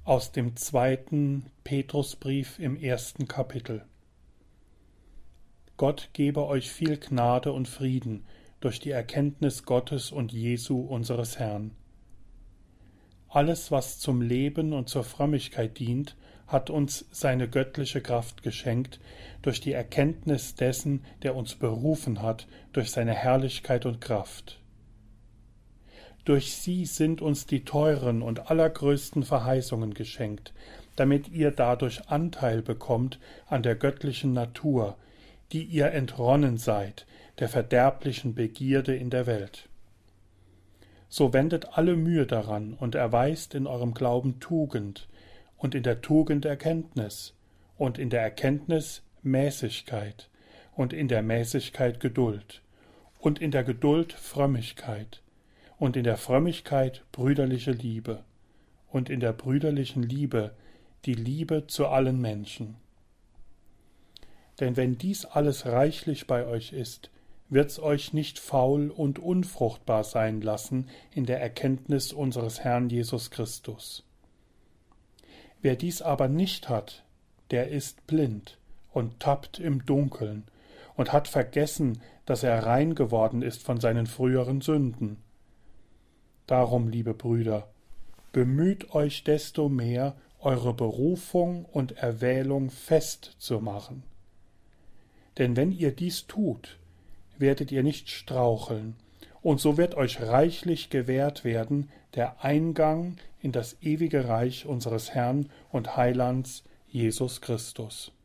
Aus dem 2. Petrusbrief im 1. Kapitel. Gott gebe euch viel Gnade und Frieden durch die Erkenntnis Gottes und Jesu unseres Herrn. Alles, was zum Leben und zur Frömmigkeit dient, hat uns seine göttliche Kraft geschenkt, durch die Erkenntnis dessen, der uns berufen hat, durch seine Herrlichkeit und Kraft. Durch sie sind uns die teuren und allergrößten Verheißungen geschenkt, damit ihr dadurch Anteil bekommt an der göttlichen Natur, die ihr entronnen seid, der verderblichen Begierde in der Welt. So wendet alle Mühe daran und erweist in eurem Glauben Tugend, und in der Tugend Erkenntnis, und in der Erkenntnis Mäßigkeit, und in der Mäßigkeit Geduld, und in der Geduld Frömmigkeit, und in der Frömmigkeit brüderliche Liebe, und in der brüderlichen Liebe die Liebe zu allen Menschen. Denn wenn dies alles reichlich bei euch ist, wird's euch nicht faul und unfruchtbar sein lassen in der Erkenntnis unseres Herrn Jesus Christus. Wer dies aber nicht hat, der ist blind und tappt im Dunkeln und hat vergessen, dass er rein geworden ist von seinen früheren Sünden. Darum, liebe Brüder, bemüht euch desto mehr, eure Berufung und Erwählung festzumachen. Denn wenn ihr dies tut, werdet ihr nicht straucheln, und so wird euch reichlich gewährt werden der Eingang in das ewige Reich unseres Herrn und Heilands Jesus Christus.